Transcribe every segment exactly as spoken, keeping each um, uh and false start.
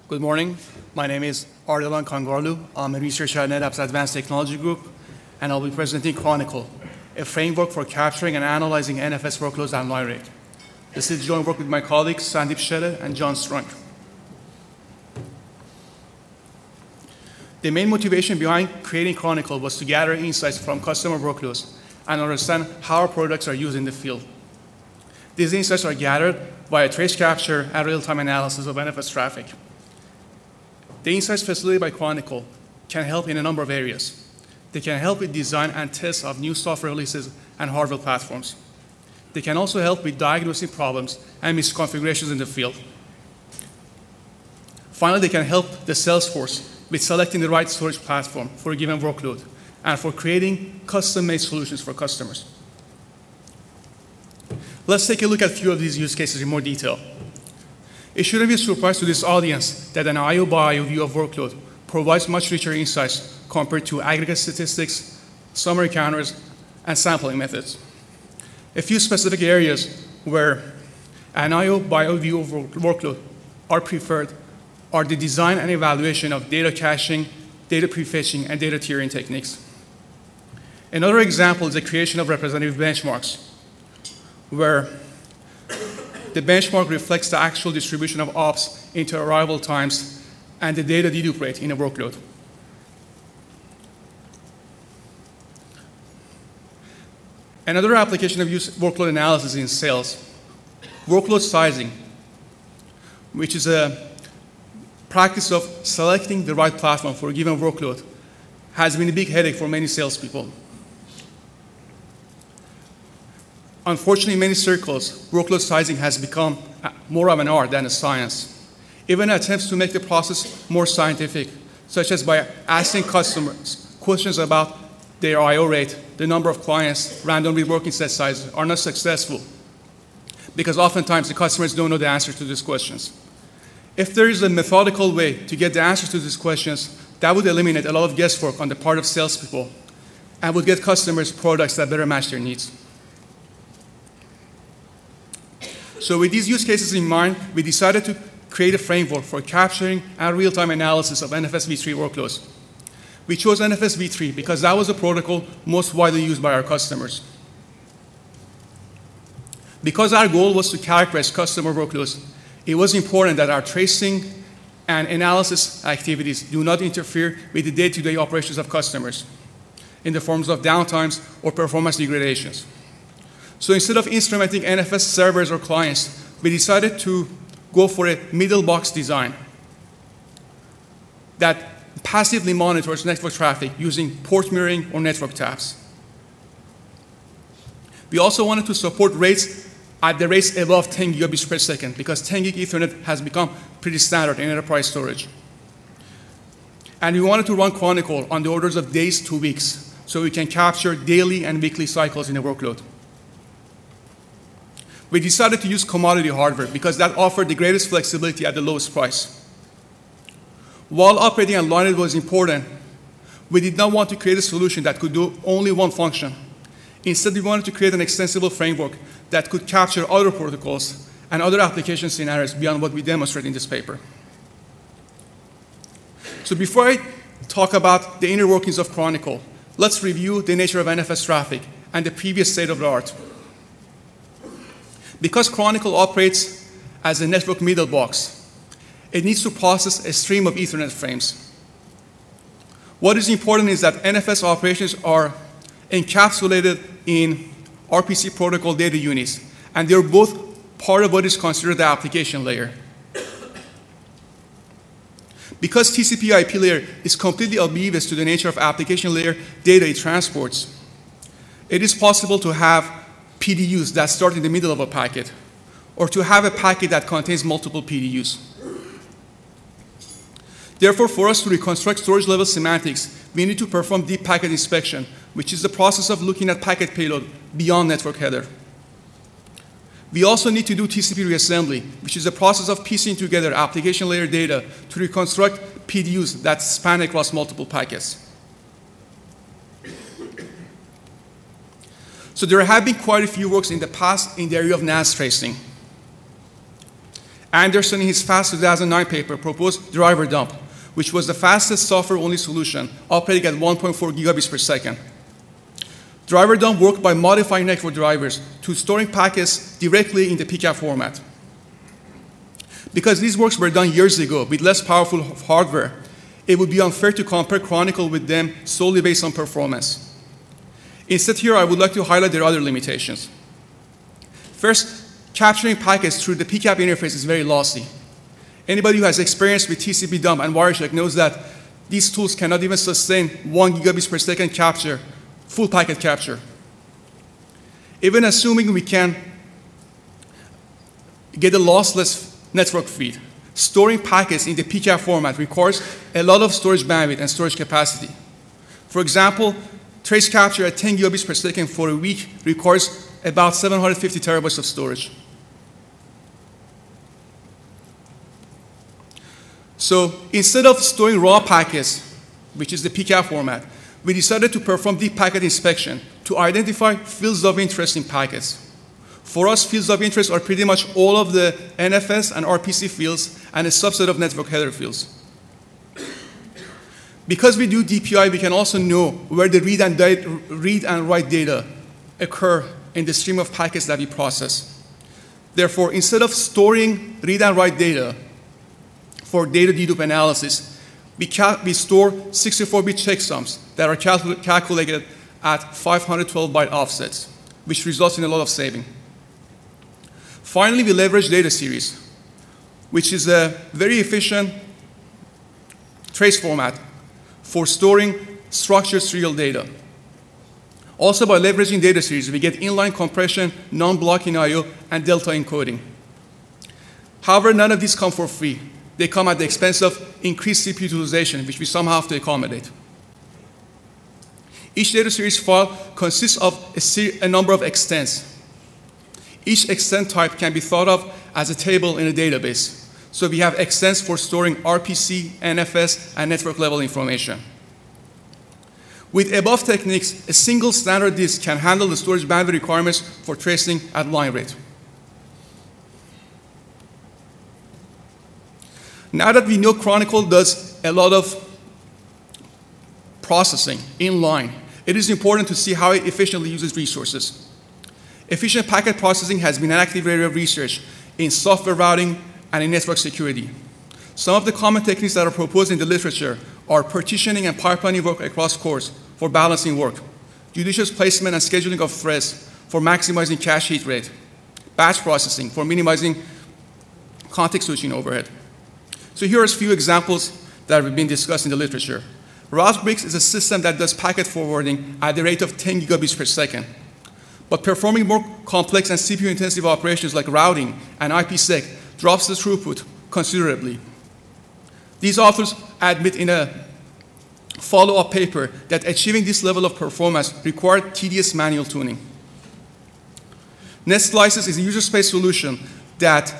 Good morning. My name is Ardalan Kangarlu. I'm a researcher at NetApp's Advanced Technology Group, and I'll be presenting Chronicle, a framework for capturing and analyzing N F S workloads and line rate. This is joint work with my colleagues Sandeep Shetty and John Strunk. The main motivation behind creating Chronicle was to gather insights from customer workloads and understand how our products are used in the field. These insights are gathered via trace capture and real-time analysis of N F S traffic. The insights facilitated by Chronicle can help in a number of areas. They can help with design and tests of new software releases and hardware platforms. They can also help with diagnosing problems and misconfigurations in the field. Finally, they can help the sales force with selecting the right storage platform for a given workload and for creating custom-made solutions for customers. Let's take a look at a few of these use cases in more detail. It shouldn't be a surprise to this audience that an I O by I O view of workload provides much richer insights compared to aggregate statistics, summary counters, and sampling methods. A few specific areas where an I O by I O view of workload are preferred are the design and evaluation of data caching, data prefetching, and data tiering techniques. Another example is the creation of representative benchmarks, where the benchmark reflects the actual distribution of ops into arrival times and the data dedupe rate in a workload. Another application of use workload analysis in sales, workload sizing, which is a practice of selecting the right platform for a given workload, has been a big headache for many salespeople. Unfortunately, in many circles, workload sizing has become more of an art than a science. Even attempts to make the process more scientific, such as by asking customers questions about their I O rate, the number of clients, random reworking set sizes, are not successful, because oftentimes the customers don't know the answer to these questions. If there is a methodical way to get the answers to these questions, that would eliminate a lot of guesswork on the part of salespeople and would get customers products that better match their needs. So with these use cases in mind, we decided to create a framework for capturing and real-time analysis of N F S v three workloads. We chose N F S v three because that was the protocol most widely used by our customers. Because our goal was to characterize customer workloads, it was important that our tracing and analysis activities do not interfere with the day-to-day operations of customers in the forms of downtimes or performance degradations. So instead of instrumenting N F S servers or clients, we decided to go for a middle box design that passively monitors network traffic using port mirroring or network taps. We also wanted to support rates at the rates above ten gigabits per second, because ten gig Ethernet has become pretty standard in enterprise storage. And we wanted to run Chronicle on the orders of days to weeks, so we can capture daily and weekly cycles in a workload. We decided to use commodity hardware because that offered the greatest flexibility at the lowest price. While operating on line rate was important, we did not want to create a solution that could do only one function. Instead, we wanted to create an extensible framework that could capture other protocols and other application scenarios beyond what we demonstrate in this paper. So before I talk about the inner workings of Chronicle, let's review the nature of N F S traffic and the previous state of the art. Because Chronicle operates as a network middle box, it needs to process a stream of Ethernet frames. What is important is that N F S operations are encapsulated in R P C protocol data units, and they're both part of what is considered the application layer. Because T C P I P layer is completely oblivious to the nature of application layer data it transports, it is possible to have P D Us that start in the middle of a packet, or to have a packet that contains multiple P D Us. Therefore, for us to reconstruct storage level semantics, we need to perform deep packet inspection, which is the process of looking at packet payload beyond network header. We also need to do T C P reassembly, which is the process of piecing together application layer data to reconstruct P D Us that span across multiple packets. So there have been quite a few works in the past in the area of N A S tracing. Anderson, in his FAST two thousand nine paper, proposed driver dump, which was the fastest software-only solution, operating at one point four gigabits per second. Driver dump worked by modifying network drivers to storing packets directly in the P CAP format. Because these works were done years ago with less powerful hardware, it would be unfair to compare Chronicle with them solely based on performance. Instead here, I would like to highlight their other limitations. First, capturing packets through the P CAP interface is very lossy. Anybody who has experience with T C P dump and Wireshark knows that these tools cannot even sustain one gigabits per second capture, full packet capture. Even assuming we can get a lossless network feed, storing packets in the P CAP format requires a lot of storage bandwidth and storage capacity. For example, trace capture at ten gigabits per second for a week requires about seven hundred fifty terabytes of storage. So instead of storing raw packets, which is the P CAP format, we decided to perform deep packet inspection to identify fields of interest in packets. For us, fields of interest are pretty much all of the N F S and R P C fields and a subset of network header fields. Because we do D P I, we can also know where the read and, read and write data occur in the stream of packets that we process. Therefore, instead of storing read and write data for data dedupe analysis, we, we store sixty-four bit checksums that are calcul calculated at five hundred twelve byte offsets, which results in a lot of saving. Finally, we leverage data series, which is a very efficient trace format for storing structured serial data. Also, by leveraging data series, we get inline compression, non-blocking I O, and delta encoding. However, none of these come for free. They come at the expense of increased C P U utilization, which we somehow have to accommodate. Each data series file consists of a, a number of extents. Each extent type can be thought of as a table in a database. So we have extents for storing R P C, N F S, and network level information. With above techniques, a single standard disk can handle the storage bandwidth requirements for tracing at line rate. Now that we know Chronicle does a lot of processing in line, it is important to see how it efficiently uses resources. Efficient packet processing has been an active area of research in software routing and in network security. Some of the common techniques that are proposed in the literature are partitioning and pipelining work across cores for balancing work, judicious placement and scheduling of threads for maximizing cache hit rate, batch processing for minimizing context switching overhead. So here are a few examples that have been discussed in the literature. RouteBricks is a system that does packet forwarding at the rate of ten gigabits per second. But performing more complex and C P U-intensive operations like routing and I P sec drops the throughput considerably. These authors admit in a follow-up paper that achieving this level of performance required tedious manual tuning. NetSlices is a user space solution that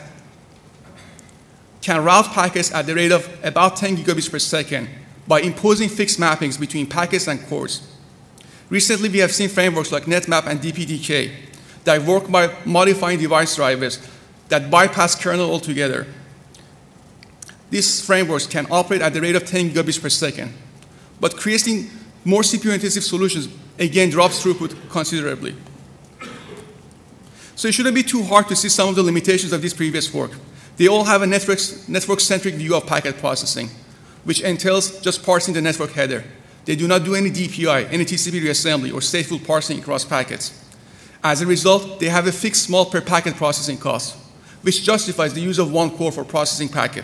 can route packets at the rate of about ten gigabits per second by imposing fixed mappings between packets and cores. Recently, we have seen frameworks like NetMap and D P D K that work by modifying device drivers that bypass kernel altogether. These frameworks can operate at the rate of ten gigabits per second, but creating more C P U-intensive solutions, again, drops throughput considerably. So it shouldn't be too hard to see some of the limitations of this previous work. They all have a network-centric view of packet processing, which entails just parsing the network header. They do not do any D P I, any T C P reassembly, or stateful parsing across packets. As a result, they have a fixed small per packet processing cost, which justifies the use of one core for processing packet.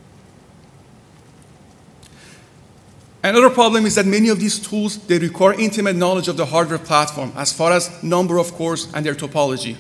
Another problem is that many of these tools, they require intimate knowledge of the hardware platform as far as number of cores and their topology.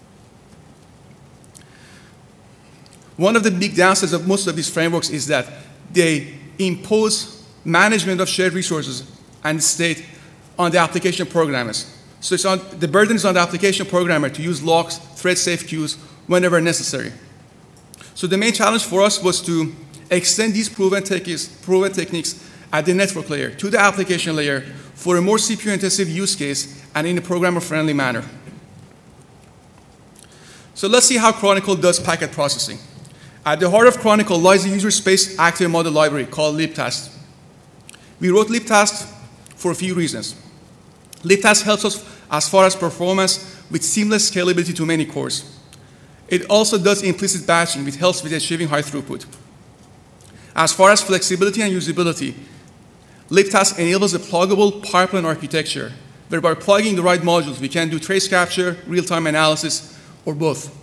One of the big downsides of most of these frameworks is that they impose management of shared resources and state on the application programmers. So it's on, the burden is on the application programmer to use locks, thread-safe queues whenever necessary. So the main challenge for us was to extend these proven, techniques, proven techniques at the network layer to the application layer for a more C P U-intensive use case and in a programmer-friendly manner. So let's see how Chronicle does packet processing. At the heart of Chronicle lies a user space actor model library called libtask. We wrote libtask for a few reasons. libtask helps us as far as performance with seamless scalability to many cores. It also does implicit batching, which helps with achieving high throughput. As far as flexibility and usability, libtask enables a pluggable pipeline architecture, where by plugging the right modules, we can do trace capture, real-time analysis, or both.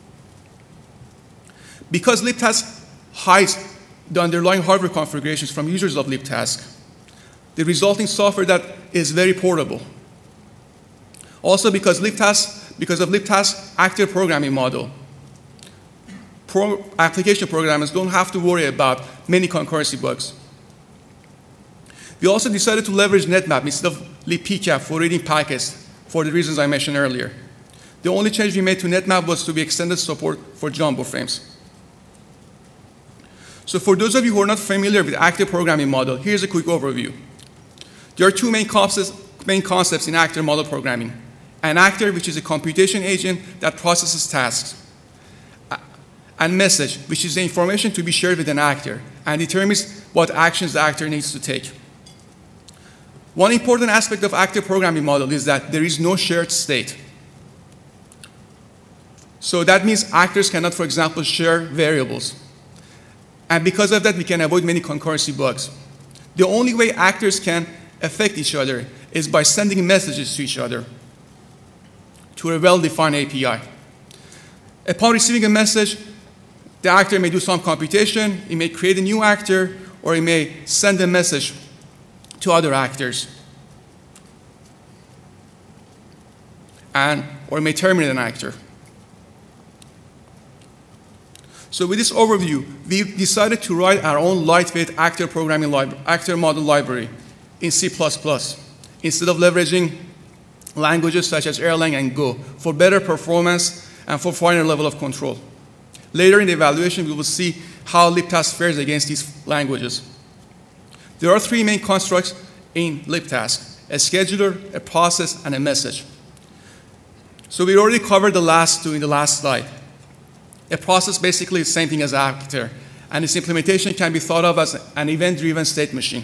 Because libtask hides the underlying hardware configurations from users of libtask, the resulting software that is very portable. Also, because libtask, because of libtask's active programming model, pro application programmers don't have to worry about many concurrency bugs. We also decided to leverage NetMap instead of libpcap for reading packets for the reasons I mentioned earlier. The only change we made to NetMap was to be extended support for jumbo frames. So for those of you who are not familiar with active programming model, here's a quick overview. There are two main concepts, main concepts in actor model programming. An actor, which is a computation agent that processes tasks. And message, which is the information to be shared with an actor and determines what actions the actor needs to take. One important aspect of active programming model is that there is no shared state. So that means actors cannot, for example, share variables. And because of that, we can avoid many concurrency bugs. The only way actors can affect each other is by sending messages to each other to a well-defined A P I. Upon receiving a message, the actor may do some computation, he may create a new actor, or he may send a message to other actors, and, or he may terminate an actor. So with this overview, we decided to write our own lightweight actor programming library, actor model library in C plus plus, instead of leveraging languages such as Erlang and Go for better performance and for finer level of control. Later in the evaluation, we will see how libtask fares against these languages. There are three main constructs in libtask: a scheduler, a process, and a message. So we already covered the last two in the last slide. A process basically is the same thing as actor, and its implementation can be thought of as an event-driven state machine.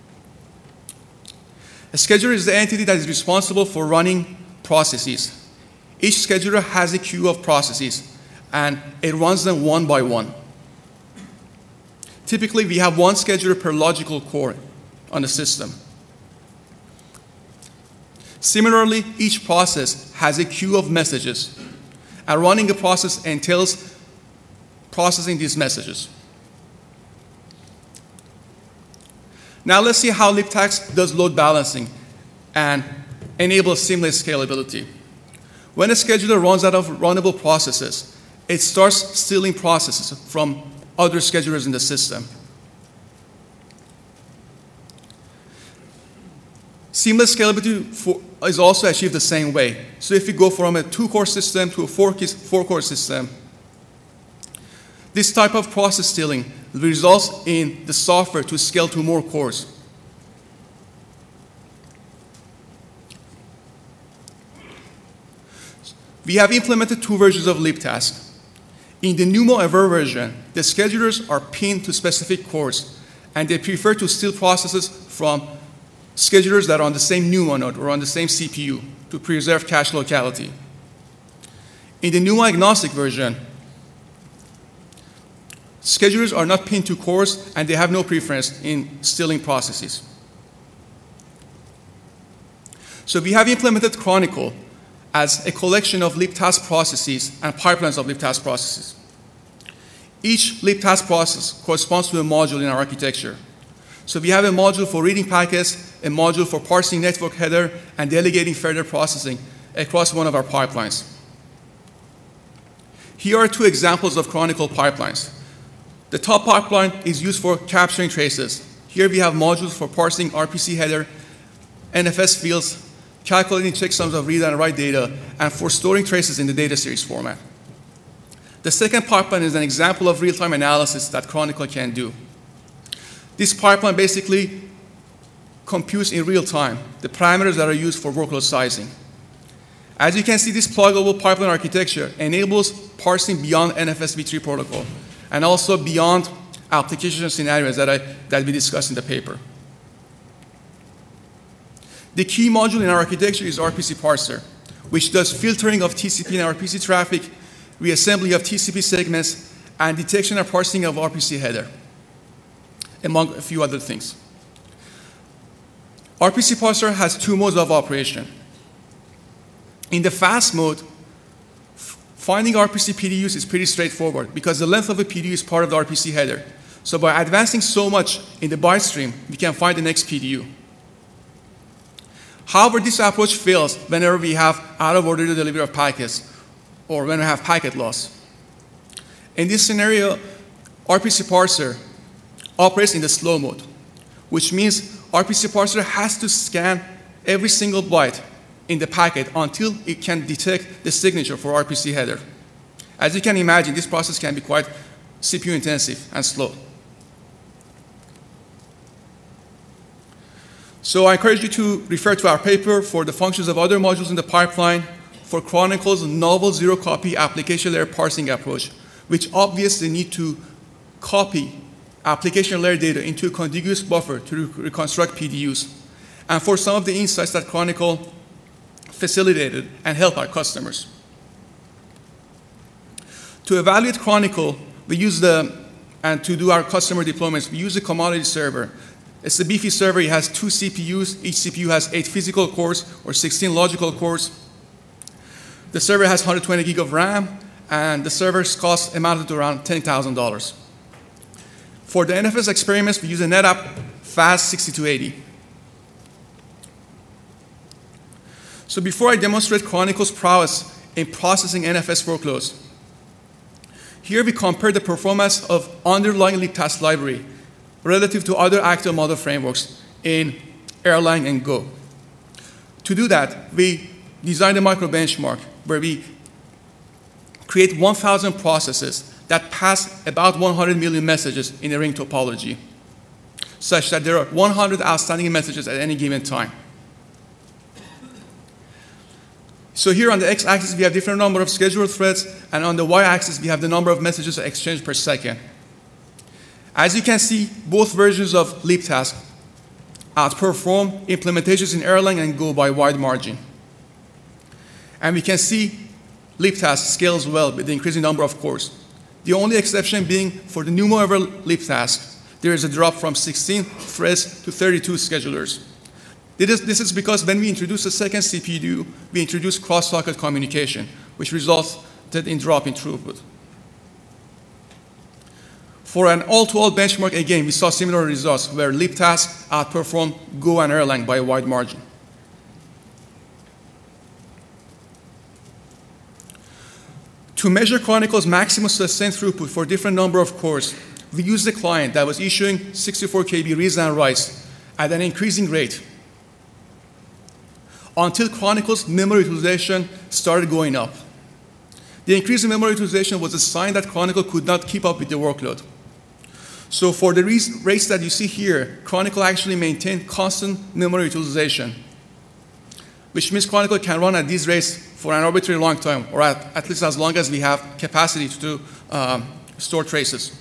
A scheduler is the entity that is responsible for running processes. Each scheduler has a queue of processes, and it runs them one by one. Typically, we have one scheduler per logical core on the system. Similarly, each process has a queue of messages, and running a process entails processing these messages. Now let's see how libtask does load balancing and enables seamless scalability. When a scheduler runs out of runnable processes, it starts stealing processes from other schedulers in the system. Seamless scalability for, is also achieved the same way. So if we go from a two-core system to a four-core system, this type of process stealing results in the software to scale to more cores. We have implemented two versions of libtask. In the NUMO-Aware version, the schedulers are pinned to specific cores, and they prefer to steal processes from schedulers that are on the same NUMO node or on the same C P U to preserve cache locality. In the NUMO-agnostic version, schedulers are not pinned to cores, and they have no preference in stealing processes. So we have implemented Chronicle as a collection of libtask processes and pipelines of libtask processes. Each libtask process corresponds to a module in our architecture. So we have a module for reading packets, a module for parsing network header, and delegating further processing across one of our pipelines. Here are two examples of Chronicle pipelines. The top pipeline is used for capturing traces. Here we have modules for parsing R P C header, N F S fields, calculating checksums of read and write data, and for storing traces in the data series format. The second pipeline is an example of real-time analysis that Chronicle can do. This pipeline basically computes in real time the parameters that are used for workload sizing. As you can see, this pluggable pipeline architecture enables parsing beyond N F S v three protocol and also beyond application scenarios that, I, that we discussed in the paper. The key module in our architecture is R P C parser, which does filtering of T C P and R P C traffic, reassembly of T C P segments, and detection and parsing of R P C header, among a few other things. R P C parser has two modes of operation. In the fast mode, finding R P C P D Us is pretty straightforward because the length of a P D U is part of the R P C header. So by advancing so much in the byte stream, we can find the next P D U. However, this approach fails whenever we have out-of-order delivery of packets or when we have packet loss. In this scenario, R P C parser operates in the slow mode, which means R P C parser has to scan every single byte in the packet until it can detect the signature for R P C header. As you can imagine, this process can be quite C P U intensive and slow. So I encourage you to refer to our paper for the functions of other modules in the pipeline for Chronicle's novel zero-copy application layer parsing approach, which obviously need to copy application layer data into a contiguous buffer to re reconstruct P D Us, and for some of the insights that Chronicle facilitated and helped our customers. To evaluate Chronicle, we use the, and to do our customer deployments, we use a commodity server. It's a beefy server. It has two C P Us. Each C P U has eight physical cores or sixteen logical cores. The server has one hundred twenty gig of RAM, and the server's cost amounted to around ten thousand dollars. For the N F S experiments, we use a NetApp FAST sixty-two eighty. So before I demonstrate Chronicle's prowess in processing N F S workloads, here we compare the performance of underlying libtask library relative to other active model frameworks in Erlang and Go. To do that, we designed a micro benchmark where we create one thousand processes that pass about one hundred million messages in a ring topology, such that there are one hundred outstanding messages at any given time. So here on the x-axis, we have different number of scheduled threads, and on the y-axis, we have the number of messages exchanged per second. As you can see, both versions of libtask outperform implementations in Erlang and Go by wide margin. And we can see libtask scales well with the increasing number of cores. The only exception being for the NUMO ever libtask, there is a drop from sixteen threads to thirty-two schedulers. This is, this is because when we introduce a second C P U, we introduce cross-socket communication, which resulted in drop in throughput. For an all-to-all benchmark, again, we saw similar results where libtask outperformed Go and Erlang by a wide margin. To measure Chronicle's maximum sustained throughput for different number of cores, we used a client that was issuing sixty-four K B reads and writes at an increasing rate until Chronicle's memory utilization started going up. The increase in memory utilization was a sign that Chronicle could not keep up with the workload. So for the rates that you see here, Chronicle actually maintained constant memory utilization, which means Chronicle can run at these rates for an arbitrary long time, or at, at least as long as we have capacity to um, store traces.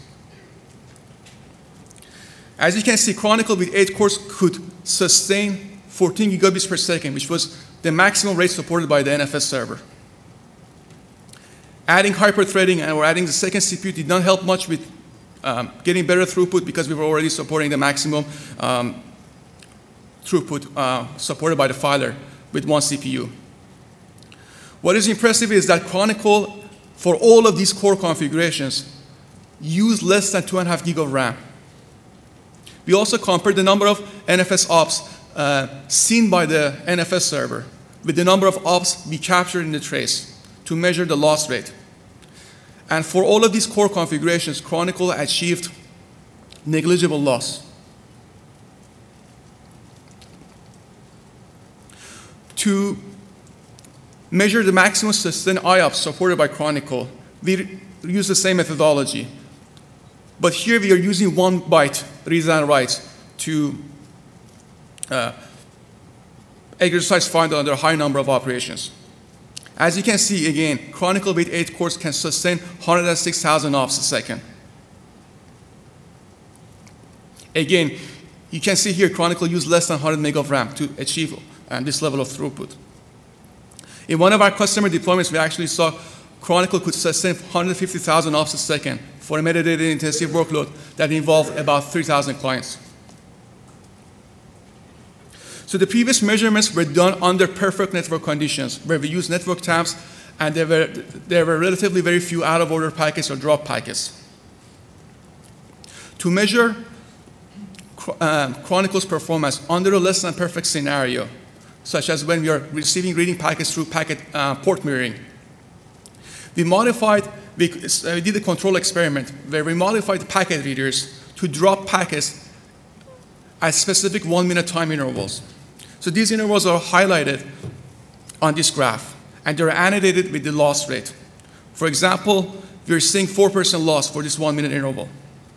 As you can see, Chronicle with eight cores could sustain fourteen gigabits per second, which was the maximum rate supported by the N F S server. Adding hyper-threading and or adding the second C P U did not help much with um, getting better throughput because we were already supporting the maximum um, throughput uh, supported by the filer with one C P U. What is impressive is that Chronicle, for all of these core configurations, used less than two and a half gig of RAM. We also compared the number of N F S ops uh, seen by the N F S server with the number of ops we captured in the trace to measure the loss rate. And for all of these core configurations, Chronicle achieved negligible loss. To measure the maximum sustained I O P S supported by Chronicle, we use the same methodology. But here we are using one byte reads and writes to uh, exercise find under a high number of operations. As you can see, again, Chronicle with eight cores can sustain one hundred six thousand ops a second. Again, you can see here Chronicle used less than one hundred meg of RAM to achieve um, this level of throughput. In one of our customer deployments, we actually saw Chronicle could sustain one hundred fifty thousand ops a second for a metadata intensive workload that involved about three thousand clients. So the previous measurements were done under perfect network conditions, where we used network taps, and there were, there were relatively very few out-of-order packets or drop packets. To measure um, Chronicle's performance under a less than perfect scenario, such as when we are receiving reading packets through packet uh, port mirroring, we modified, we, uh, we did a control experiment where we modified packet readers to drop packets at specific one-minute time intervals. So these intervals are highlighted on this graph, and they're annotated with the loss rate. For example, we're seeing four percent loss for this one-minute interval.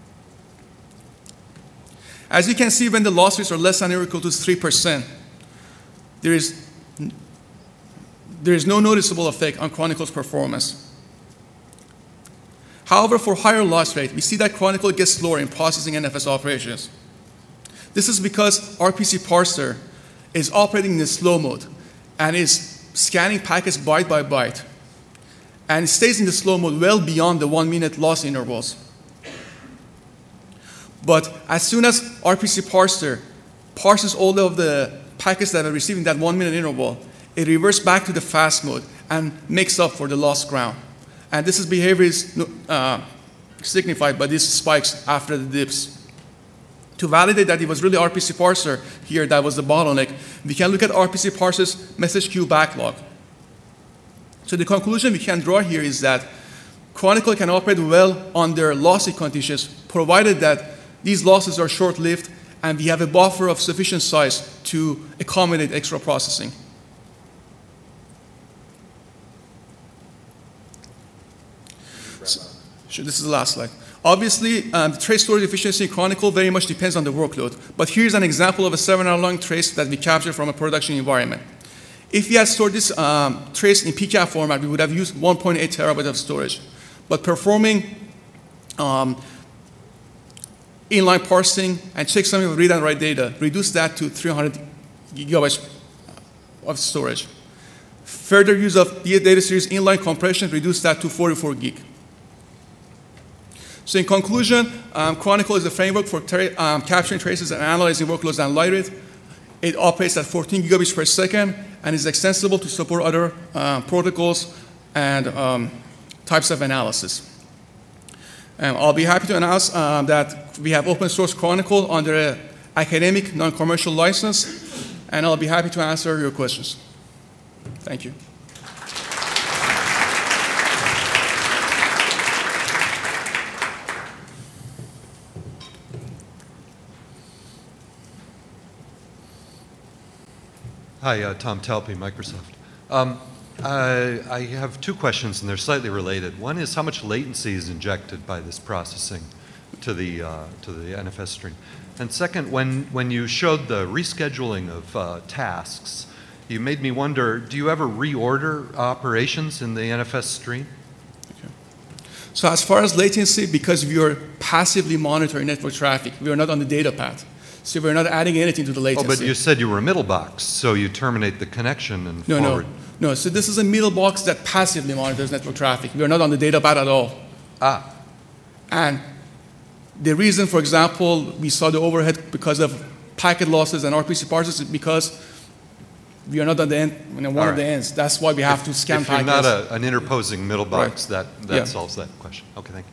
As you can see, when the loss rates are less than or equal to three percent, there is, there is no noticeable effect on Chronicle's performance. However, for higher loss rate, we see that Chronicle gets slower in processing N F S operations. This is because R P C parser is operating in slow mode and is scanning packets byte by byte, and it stays in the slow mode well beyond the one-minute loss intervals. But as soon as R P C parser parses all of the packets that are receiving that one-minute interval, it reverts back to the fast mode and makes up for the lost ground. And this is behavior is uh, signified by these spikes after the dips. To validate that it was really R P C parser here that was the bottleneck, we can look at R P C parser's message queue backlog. So the conclusion we can draw here is that Chronicle can operate well under lossy conditions, provided that these losses are short-lived and we have a buffer of sufficient size to accommodate extra processing. So, this is the last slide. Obviously, um, the trace storage efficiency in Chronicle very much depends on the workload. But here's an example of a seven-hour long trace that we captured from a production environment. If we had stored this um, trace in P CAP format, we would have used one point eight terabytes of storage. But performing um, inline parsing and checksum of read and write data reduced that to three hundred gigabytes of storage. Further use of the data series inline compression reduced that to forty-four gig. So in conclusion, um, Chronicle is a framework for tra um, capturing traces and analyzing workloads and light rate. It operates at fourteen gigabits per second and is extensible to support other uh, protocols and um, types of analysis. Um, I'll be happy to announce um, that we have open source Chronicle under an academic non-commercial license, and I'll be happy to answer your questions. Thank you. Hi, uh, Tom Talpe, Microsoft. Um, I, I have two questions, and they're slightly related. One is how much latency is injected by this processing to the, uh, to the N F S stream? And second, when, when you showed the rescheduling of uh, tasks, you made me wonder, do you ever reorder operations in the N F S stream? Okay. So as far as latency, because we are passively monitoring network traffic, we are not on the data path. So we're not adding anything to the latency. Oh, but you said you were a middle box, so you terminate the connection and no, forward. No, no. So this is a middle box that passively monitors network traffic. We are not on the data path at all. Ah. And the reason, for example, we saw the overhead because of packet losses and R P C parsers is because we are not on the end, you know, one right. of the ends. That's why we have if, to scan if you're packets. not a, an interposing middle box, Right. that, that Yeah. solves that question. Okay, thank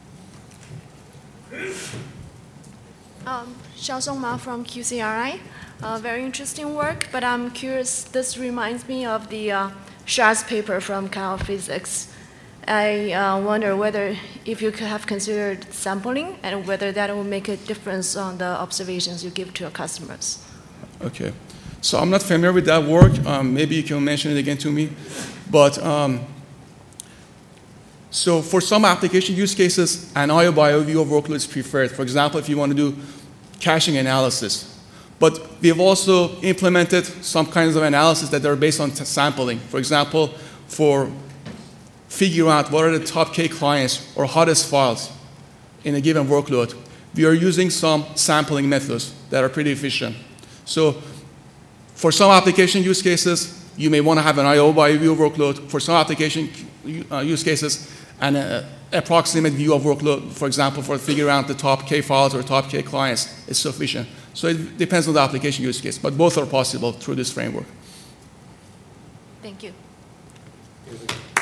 you. Um, Xiaosong Ma from Q C R I. Uh, very interesting work, but I'm curious, this reminds me of the uh, Schatz paper from Cal Physics. I uh, wonder whether if you could have considered sampling and whether that will make a difference on the observations you give to your customers. Okay. So I'm not familiar with that work. Um, maybe you can mention it again to me. But um, so for some application use cases, an I O by I O view of workload is preferred. For example, if you want to do caching analysis. But we've also implemented some kinds of analysis that are based on sampling. For example, for figuring out what are the top K clients or hottest files in a given workload, we are using some sampling methods that are pretty efficient. So for some application use cases, you may want to have an I O by view workload. For some application uh, use cases, an uh, approximate view of workload, for example, for figuring out the top K files or top K clients is sufficient. So it depends on the application use case, but both are possible through this framework. Thank you.